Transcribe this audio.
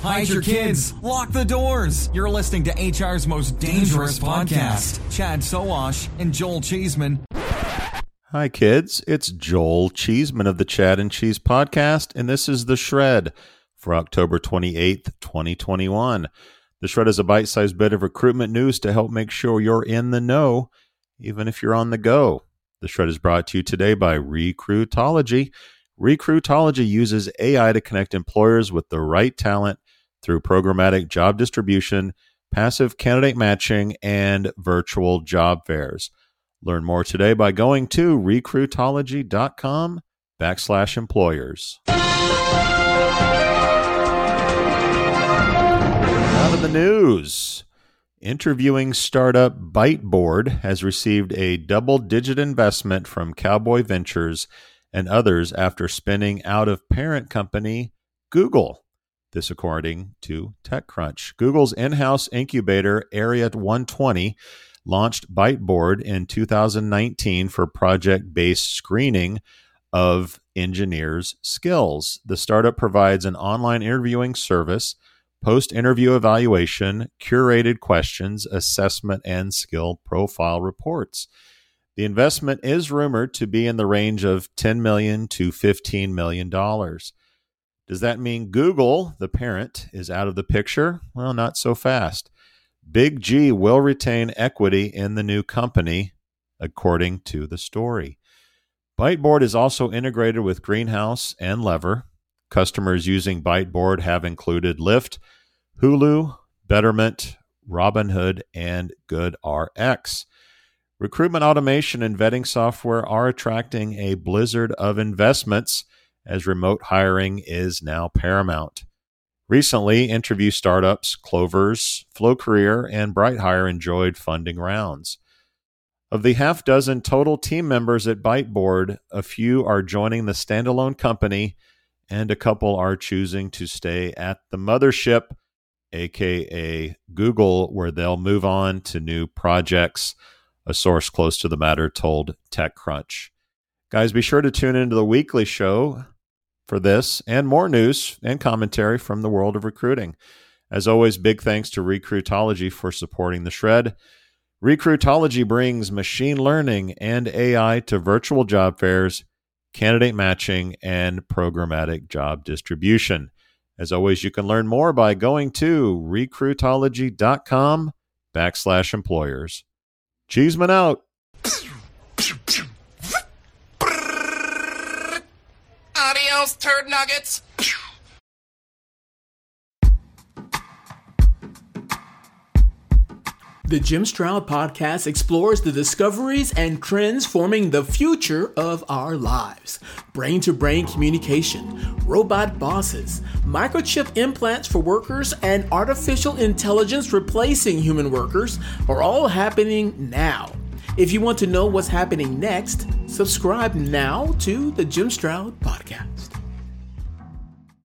hide your kids, lock the doors. You're listening to HR's most dangerous podcast. Chad Sowash and Joel Cheeseman. Hi, kids. It's Joel Cheeseman of the Chad and Cheese podcast, and this is The Shred for October 28th, 2021. The Shred is a bite-sized bit of recruitment news to help make sure you're in the know, even if you're on the go. The Shred is brought to you today by Recruitology. Recruitology uses AI to connect employers with the right talent through programmatic job distribution, passive candidate matching, and virtual job fairs. Learn more today by going to recruitology.com/employers. Out of the news. Interviewing startup Byteboard has received a double-digit investment from Cowboy Ventures and others after spinning out of parent company Google. This according to TechCrunch. Google's in-house incubator Area 120 launched Byteboard in 2019 for project-based screening of engineers' skills. The startup provides an online interviewing service, post-interview evaluation, curated questions, assessment, and skill profile reports. The investment is rumored to be in the range of $10 million to $15 million. Does that mean Google, the parent, is out of the picture? Well, not so fast. Big G will retain equity in the new company, according to the story. Byteboard is also integrated with Greenhouse and Lever. Customers using Byteboard have included Lyft, Hulu, Betterment, Robinhood, and GoodRx. Recruitment automation and vetting software are attracting a blizzard of investments as remote hiring is now paramount. Recently, interview startups Clovers, FlowCareer, and BrightHire enjoyed funding rounds. Of the half dozen total team members at Byteboard, a few are joining the standalone company, and a couple are choosing to stay at the mothership, aka Google, where they'll move on to new projects, a source close to the matter told TechCrunch. Guys, be sure to tune into the weekly show for this and more news and commentary from the world of recruiting. As always, big thanks to Recruitology for supporting the Shred. Recruitology brings machine learning and AI to virtual job fairs, candidate matching, and programmatic job distribution. As always, you can learn more by going to recruitology.com/employers. Cheeseman out. Adios, turd nuggets. The Jim Stroud Podcast explores the discoveries and trends forming the future of our lives. Brain-to-brain communication, robot bosses, microchip implants for workers, and artificial intelligence replacing human workers are all happening now. If you want to know what's happening next, subscribe now to the Jim Stroud Podcast.